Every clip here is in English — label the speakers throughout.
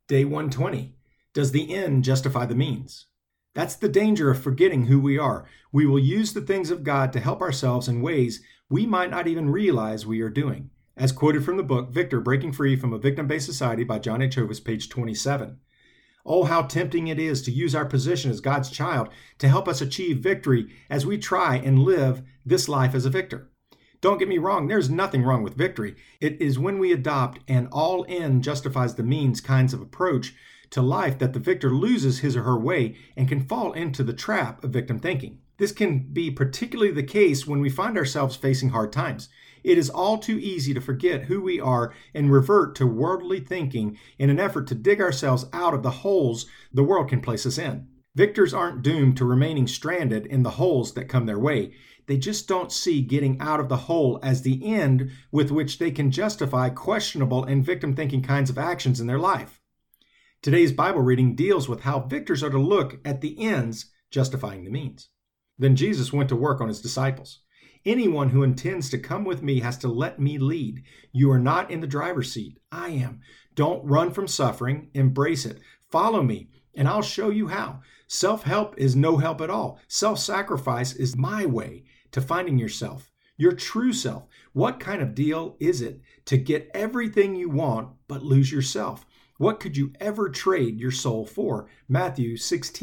Speaker 1: Day 120. Does the end justify the means? That's the danger of forgetting who we are. We will use the things of God to help ourselves in ways we might not even realize we are doing. As quoted from the book, Victor, Breaking Free from a Victim-Based Society by John H. Hovis, page 27. Oh, how tempting it is to use our position as God's child to help us achieve victory as we try and live this life as a victor. Don't get me wrong, there's nothing wrong with victory. It is when we adopt an all-in justifies the means kinds of approach to life that the victor loses his or her way and can fall into the trap of victim thinking. This can be particularly the case when we find ourselves facing hard times. It is all too easy to forget who we are and revert to worldly thinking in an effort to dig ourselves out of the holes the world can place us in. Victors aren't doomed to remaining stranded in the holes that come their way. They just don't see getting out of the hole as the end with which they can justify questionable and victim-thinking kinds of actions in their life. Today's Bible reading deals with how victors are to look at the ends justifying the means. Then Jesus went to work on his disciples. Anyone who intends to come with me has to let me lead. You are not in the driver's seat. I am. Don't run from suffering. Embrace it. Follow me, and I'll show you how. Self-help is no help at all. Self-sacrifice is my way to finding yourself, your true self. What kind of deal is it to get everything you want but lose yourself? What could you ever trade your soul for? Matthew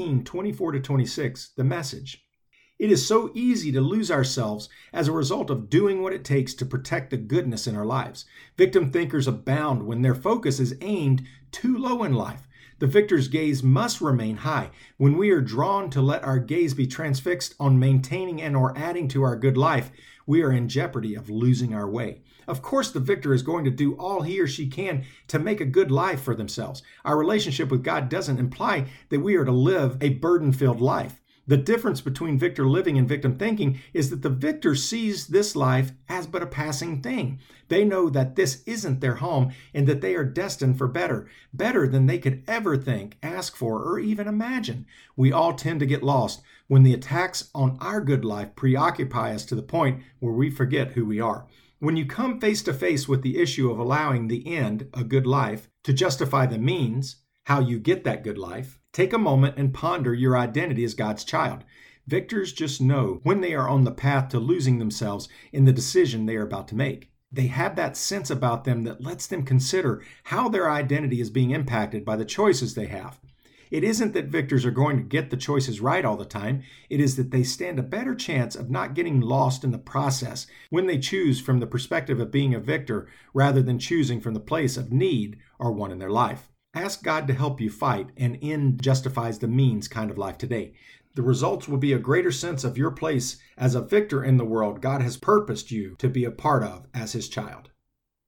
Speaker 1: 16:24-26, the Message. It is so easy to lose ourselves as a result of doing what it takes to protect the goodness in our lives. Victim thinkers abound when their focus is aimed too low in life. The victor's gaze must remain high. When we are drawn to let our gaze be transfixed on maintaining and or adding to our good life, we are in jeopardy of losing our way. Of course, the victor is going to do all he or she can to make a good life for themselves. Our relationship with God doesn't imply that we are to live a burden-filled life. The difference between victor living and victim thinking is that the victor sees this life as but a passing thing. They know that this isn't their home and that they are destined for better than they could ever think, ask for, or even imagine. We all tend to get lost when the attacks on our good life preoccupy us to the point where we forget who we are. When you come face to face with the issue of allowing the end, a good life, to justify the means, how you get that good life, take a moment and ponder your identity as God's child. Victors just know when they are on the path to losing themselves in the decision they are about to make. They have that sense about them that lets them consider how their identity is being impacted by the choices they have. It isn't that victors are going to get the choices right all the time. It is that they stand a better chance of not getting lost in the process when they choose from the perspective of being a victor rather than choosing from the place of need or want in their life. Ask God to help you fight an end justifies the means kind of life today. The results will be a greater sense of your place as a victor in the world God has purposed you to be a part of as his child.